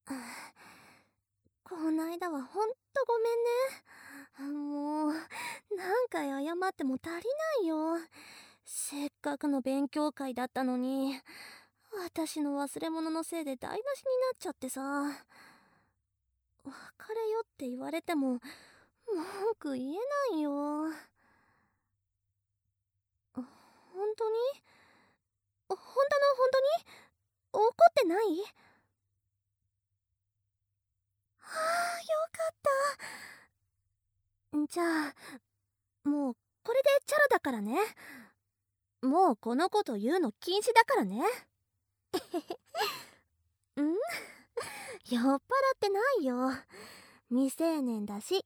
こないだはほんとごめんね。もう、何回謝っても足りないよ。せっかくの勉強会だったのに、私の忘れ物のせいで台無しになっちゃってさ。別れよって言われても、文句言えないよ。本当に本当の本当に怒ってない？はあ、よかった。じゃあ、もう、これでチャラだからね。もうこのこと言うの禁止だからね。ん酔っ払ってないよ。未成年だし。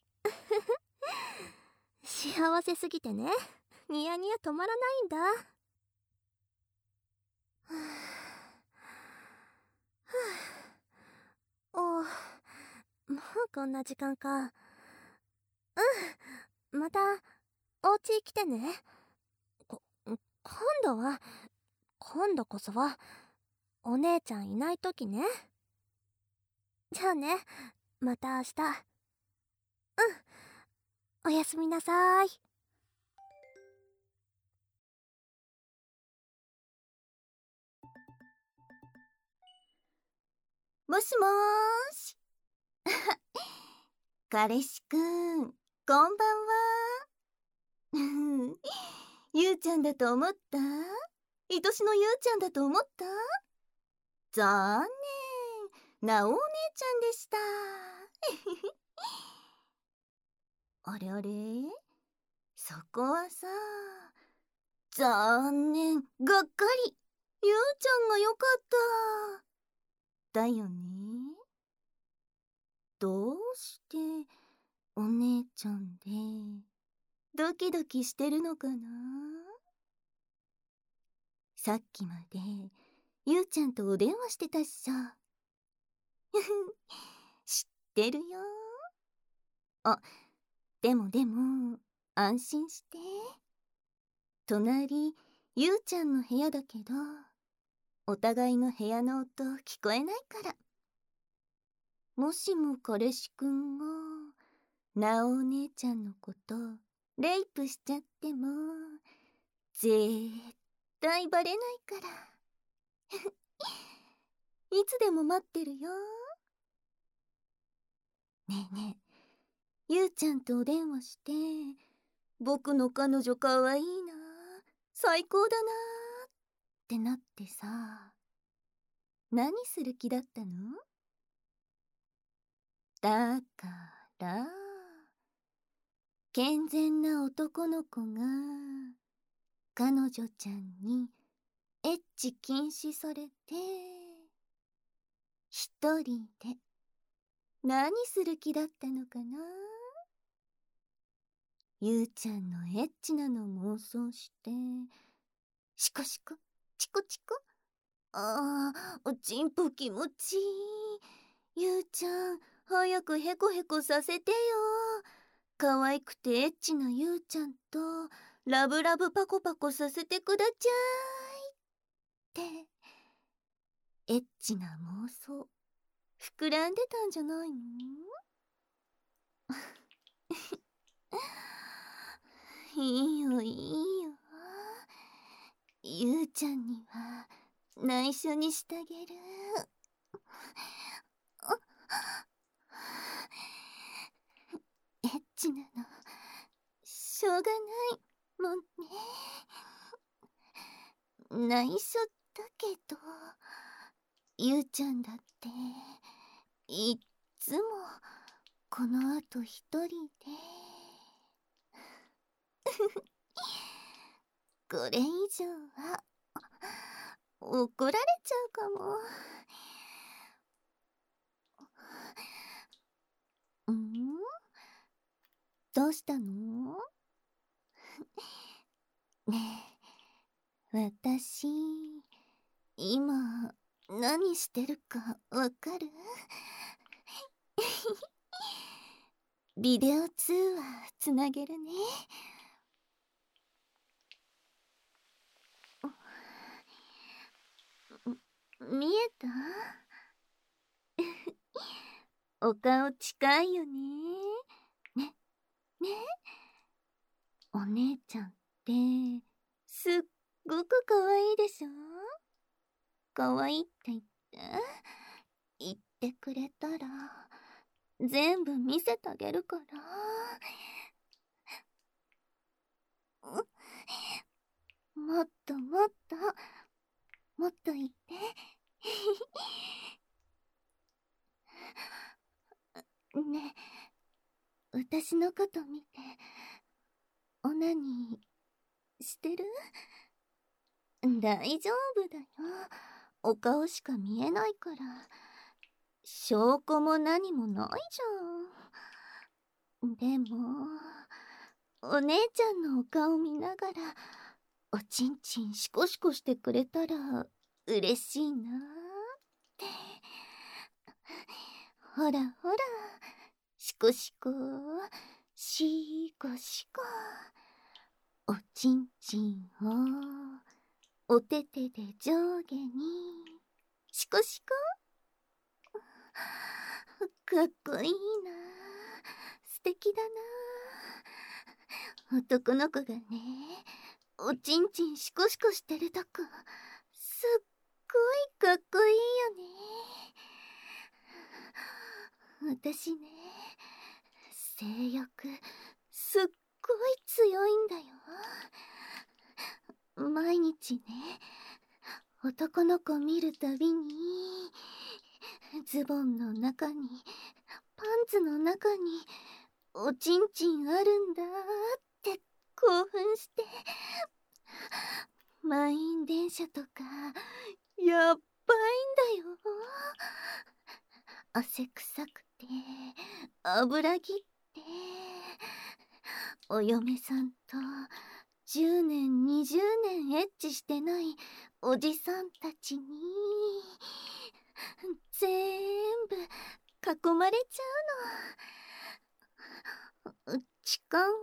幸せすぎてね。ニヤニヤ止まらないんだ。はぁおう、もうこんな時間か。また、お家来てね。こ、今度こそは、お姉ちゃんいないときね。じゃあね、また明日。おやすみなさい。 もしもーし。彼氏くん、こんばんは。ゆうちゃんだと思った？愛しのゆうちゃんだと思った？残念。なおお姉ちゃんでした。あれあれ、そこはさ、残念。がっかり。ゆうちゃんがよかった。だよね。どうしてお姉ちゃんでドキドキしてるのかな。さっきまでゆうちゃんとお電話してたっしょ。知ってるよ。あ、でも安心して。隣ゆうちゃんの部屋だけど、お互いの部屋の音聞こえないから。もしも彼氏くんがなおお姉ちゃんのことレイプしちゃっても絶対バレないから。いつでも待ってるよ。ねえねえ、ゆうちゃんとお電話して、僕の彼女かわいいな、最高だなってなってさ、何する気だったの？だから、健全な男の子が、彼女ちゃんにエッチ禁止されて、一人で何する気だったのかな。ゆうちゃんのエッチなの妄想して、シコシコ、チコチコ。ああ、おちんぽ気持ちいい。ゆうちゃん、早くヘコヘコさせてよ。可愛くてエッチなゆうちゃんと、ラブラブパコパコさせてくだちゃい。って、エッチな妄想、膨らんでたんじゃないの？いいよいいよ。ゆうちゃんには内緒にしてあげる。エッチなのしょうがないもんね。内緒だけど、ゆうちゃんだっていっつもこのあと一人でこれ以上は怒られちゃうかも。ん？どうしたの？ねえ、私今何してるかわかる？ビデオ通話つなげるね。見えた？ お顔近いよね。ね、ね。お姉ちゃんって、すっごく可愛いでしょ？可愛いって言ってくれたら、全部見せてあげるから。もっともっと、もっと言って。ねえ、私のこと見て、オナニーしてる？大丈夫だよ。お顔しか見えないから。証拠も何もないじゃん。でも、お姉ちゃんのお顔見ながら、おちんちんシコシコしてくれたら嬉しいなって。ほらほら、シコシコ、シコシコ。おちんちんをお手手で上下にシコシコ。かっこいいな。素敵だな。男の子がね、おちんちんシコシコしてるとこ、すっごいかっこいいよね。私ね、性欲すっごい強いんだよ。毎日ね、男の子見るたびに、ズボンの中に、パンツの中に、おちんちんあるんだって興奮して、満員電車とか、やっばいんだよ。汗臭くて、油ぎって、お嫁さんと10年20年エッチしてないおじさんたちに全部囲まれちゃうの。痴漢は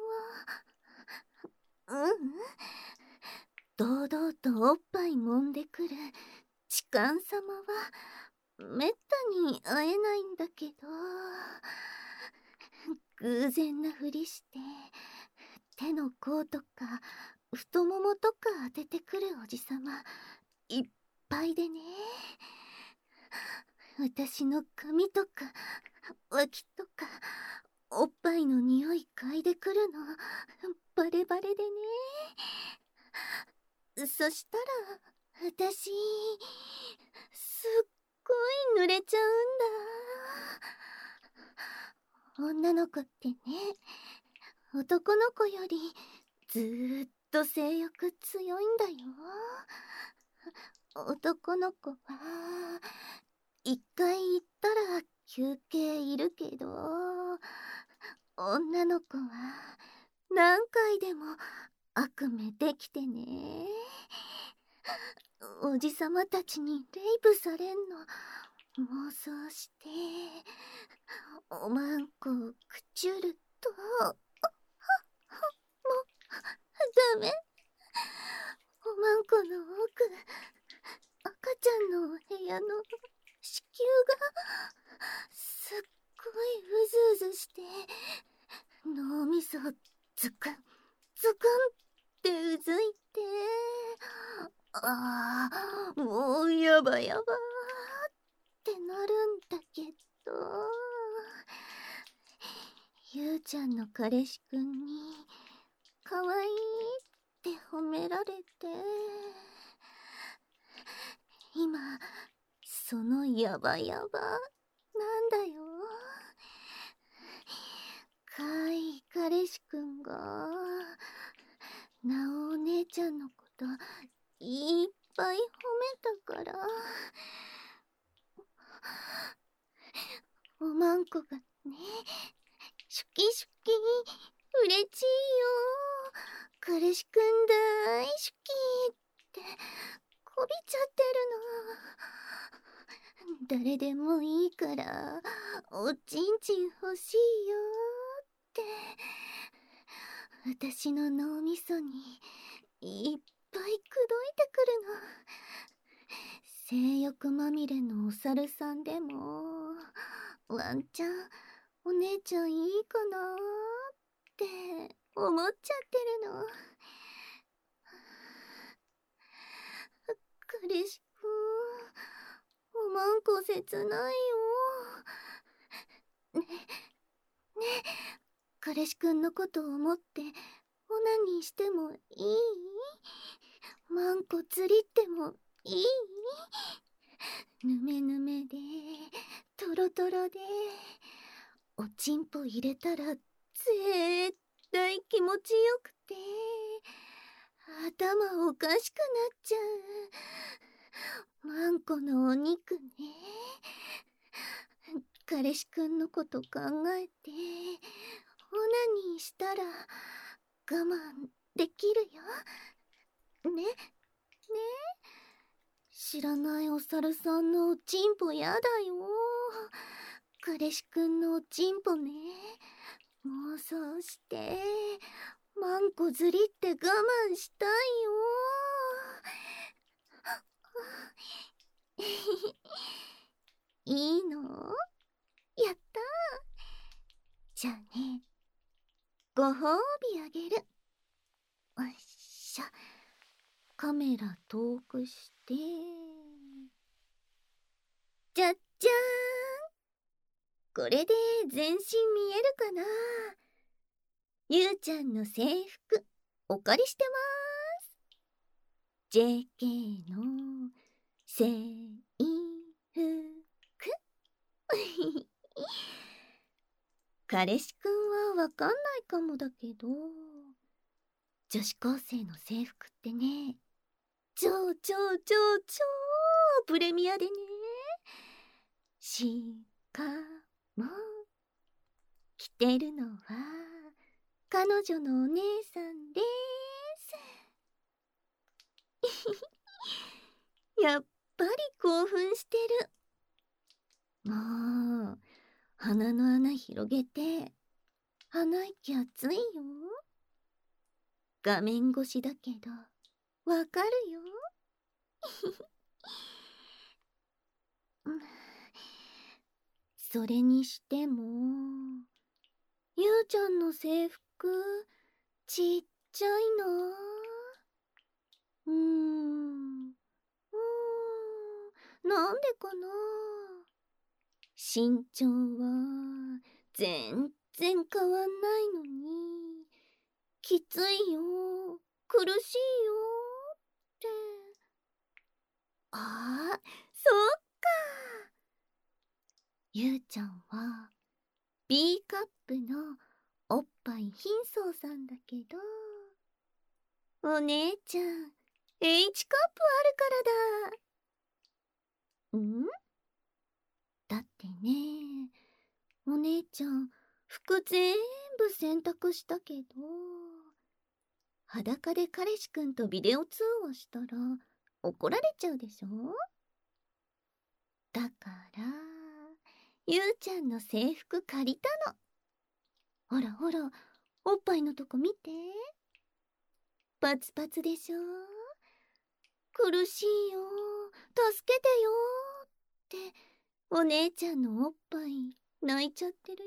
堂々とおっぱい揉んでくる痴漢様はめったに会えないんだけど、偶然なふりして手の甲とか太ももとか当ててくるおじさまいっぱいでね、私の髪とか脇とかおっぱいの匂い嗅いでくるのバレバレでね。そしたら私すっごい濡れちゃうんだ。女の子ってね、男の子よりずーっと性欲強いんだよ。男の子は一回行ったら休憩いるけど、女の子は何回でも悪夢できてね。おじさまたちにレイプされんの妄想して、おまんこをくちゅると、もうダメ。おまんこの奥、赤ちゃんのお部屋の子宮がすっごいうずうずして、脳みそズクンズクンってうずいて、ああ、もうやばやばってなるんだけど、ゆうちゃんの彼氏くんにかわいいって褒められて、今そのやばやばなんだよ。かわいい彼氏くんがなおお姉ちゃんのこといっぱい褒めたから、おまんこがね、シュキシュキうれしいよ、彼氏くん大好きってこびちゃってるの。誰でもいいからおちんちん欲しいよって私の脳みそにいっぱい口説いてくるの。性欲まみれのお猿さんでもワンチャンお姉ちゃんいいかなーって思っちゃってるの。彼氏くん、おまんこ切ないよ。ね彼氏くんのことを思ってオナニーしてもいい？まんこつりってもいい？ぬめぬめでトロトロでおちんぽ入れたら絶対気持ちよくて頭おかしくなっちゃう。まんこのお肉ね。彼氏くんのこと考えてオナニーしたら我慢できるよ。ね知らないお猿さんのおちんぽやだよ。彼氏くんのおちんぽね。妄想してまんこずりって我慢したいよ。いいの？やったー。じゃあね、ご褒美あげる。おいしょ。カメラ遠くして、じゃっじゃーん。これで全身見えるかな？ゆうちゃんの制服お借りしてまーす。 JK の制服。彼氏くんはわかんないかもだけど、女子高生の制服ってね、超プレミアでね。しかも着てるのは彼女のお姉さんです。やっぱり興奮してる。もう鼻の穴広げて鼻息熱いよ。画面越しだけどわかるよ。それにしてもゆうちゃんの制服ちっちゃいな。なんでかな。身長は全然変わんないのにきついよ、苦しいよって。ああ、そっか。ゆうちゃんは B カップのおっぱい貧相さんだけど、お姉ちゃん H カップあるからだ。だってね、お姉ちゃん服全部洗濯したけど、裸で彼氏くんとビデオ通話したら怒られちゃうでしょ。だからゆうちゃんの制服借りたの。ほらほら、おっぱいのとこ見て。パツパツでしょ。苦しいよ、助けてよってお姉ちゃんのおっぱい泣いちゃってるよ。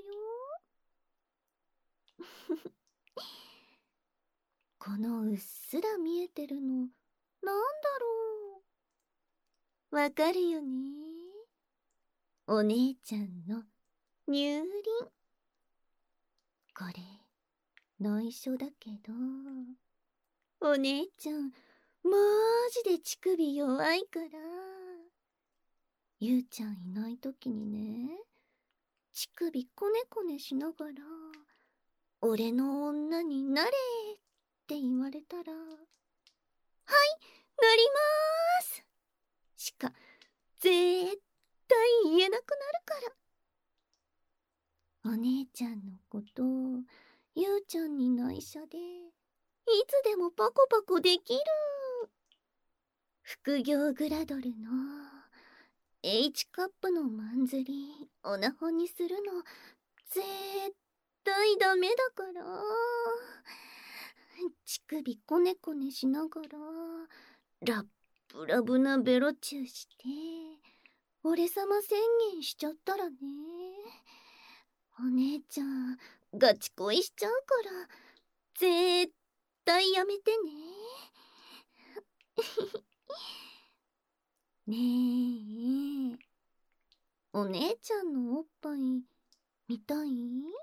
このうっすら見えてるのなんだろう。わかるよね。お姉ちゃんの乳輪。これ内緒だけど、お姉ちゃんマジで乳首弱いから、ゆうちゃんいない時にね、乳首こねこねしながら俺の女になれって言われたら、はい、なりまーすしか絶対言えなくなるから。お姉ちゃんのことゆうちゃんに内緒でいつでもパコパコできる。副業グラドルの H カップのマンズリオナホにするの絶対ダメだから。乳首こねこねしながらラッブラブなベロチューして俺様宣言しちゃったらね。お姉ちゃんガチ恋しちゃうから絶対やめてね。ねえ、お姉ちゃんのおっぱい見たい？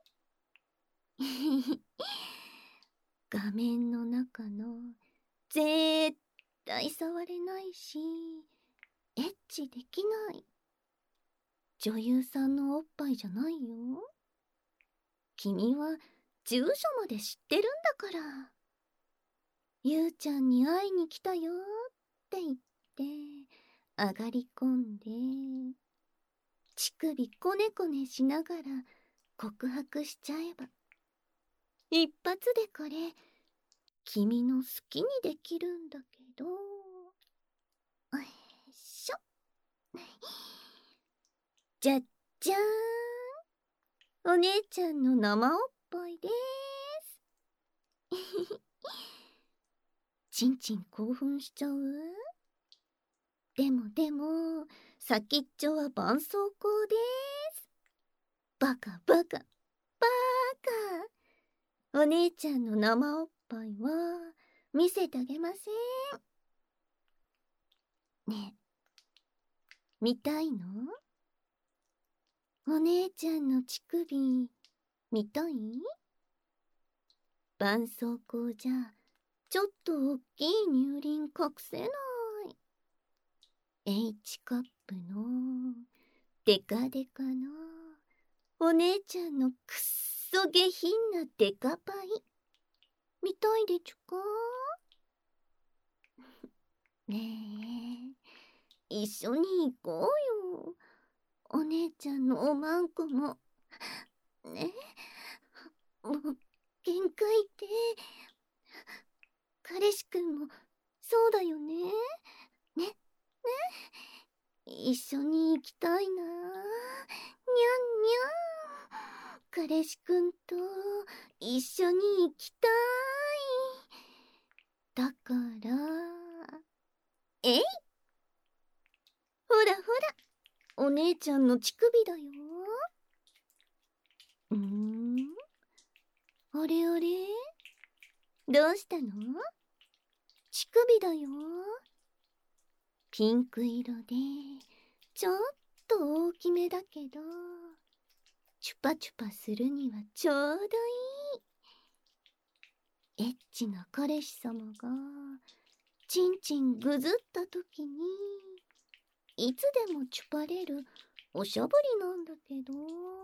画面の中の絶対触れないしエッチできない女優さんのおっぱいじゃないよ。君は住所まで知ってるんだから。ゆうちゃんに会いに来たよって言って上がり込んで乳首こねこねしながら告白しちゃえば一発でこれ君の好きにできるんだけど。よいしょ。じゃっじゃーん、お姉ちゃんの生おっぱいでーす。ちんちん興奮しちゃう？でも先っちょは絆創膏でーす。バカバカバカ。お姉ちゃんの生おっぱいは見せてあげません。ねえ、見たいの？お姉ちゃんの乳首見たい？絆創膏じゃちょっとおっきい乳輪隠せない。H カップのデカデカのお姉ちゃんのくっそ下品なデカパイ見たいでちゅか？ねえ、一緒に行こうよ。お姉ちゃんのおまんこもね。もう限界って彼氏くんもそうだよね。ね一緒に行きたいな。にゃんにゃん。彼氏くんと一緒に行きたい。だからえい、ほらほら、お姉ちゃんの乳首だよ。あれあれ、どうしたの？乳首だよ。ピンク色でちょっと大きめだけどチュパチュパするにはちょうどいい。エッチな彼氏様がチンチンぐずった時にいつでもチュパれるおしゃぶりなんだけど。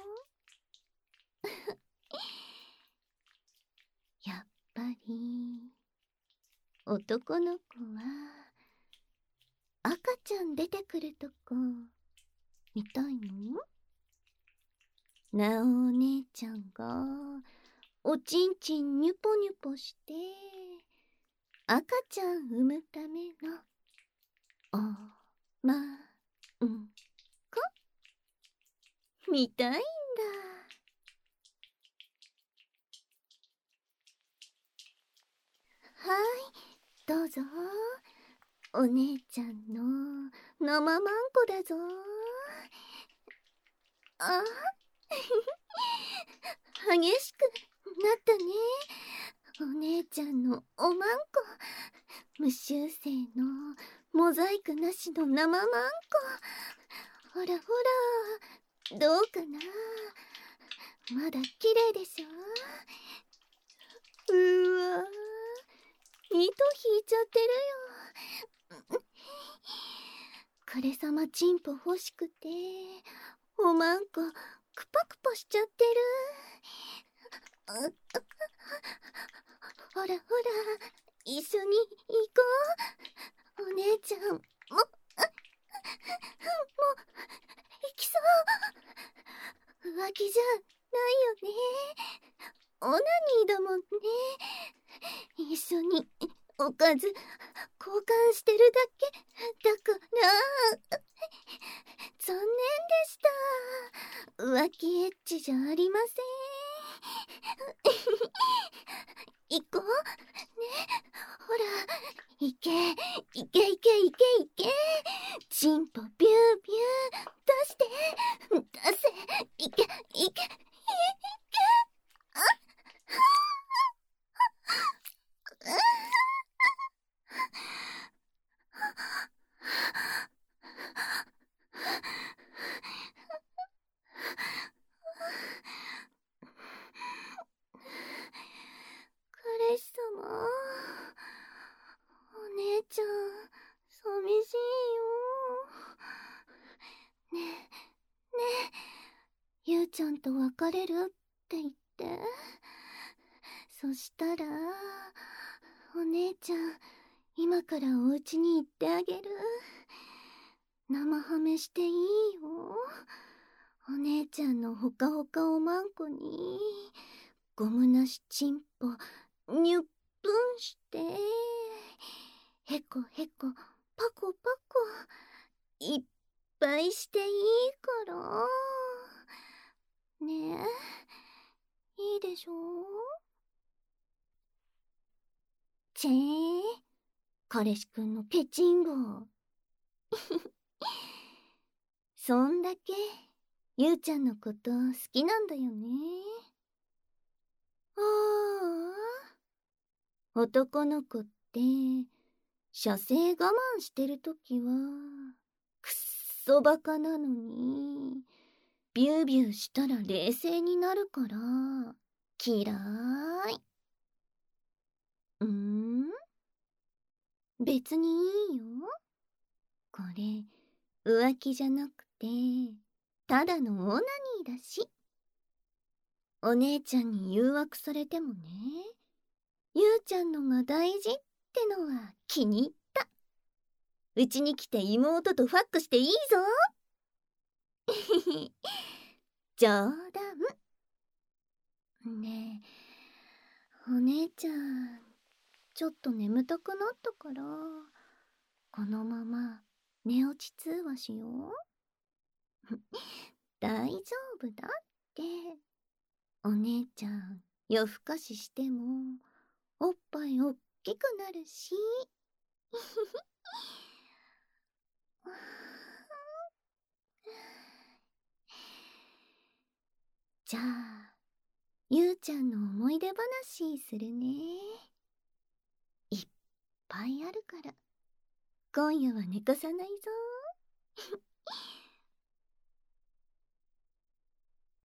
やっぱり男の子は赤ちゃん出てくるとこ見たいの？なおお姉ちゃんがおちんちんニュポニュポして赤ちゃん産むためのおまんこ見たいんだ。はい、どうぞ。お姉ちゃんの生まんこだぞ。あ激しくなったね。お姉ちゃんのおまんこ無修正のモザイクなしの生まんこ。ほらほら、どうかな。まだ綺麗でしょ？うわ、糸引いちゃってるよ。彼様チンポ欲しくておまんこクパクパしちゃってる。ほらほら、一緒に行こう。お姉ちゃんもう行きそう。浮気じゃないよね。オナニーだもんね。一緒におかず交換してるだけだから残念でした。浮気エッチじゃありません。行こうね。ほらいけいけいけいけいけ、チンポビュービュー出して出せ、いけいけ、 彼氏様、お姉ちゃん寂しいよ。ねえゆうちゃんと別れるって言って。そしたらお姉ちゃん今からお家に行ってあげる。生ハメしていいよ。お姉ちゃんのほかほかおまんこにゴムなしチンポにゅっぷんしてへこへこパコパコいっぱいしていいからねえ、いいでしょ。チェー彼氏くんのケチンゴそんだけゆうちゃんのこと好きなんだよね。ああ、男の子って射精我慢してるときはくっそバカなのにビュービューしたら冷静になるから嫌い。別にいいよ。これ浮気じゃなくてただのオナニーだし。お姉ちゃんに誘惑されてもね、ゆうちゃんのが大事ってのは気に入った。うちに来て妹とファックしていいぞ冗談。ねえ、お姉ちゃんちょっと眠たくなったからこのまま寝落ち通話しよう。大丈夫だって。お姉ちゃん夜更かししてもおっぱいおっきくなるしじゃあゆうちゃんの思い出話するね。いっぱいあるから今夜は寝かさないぞ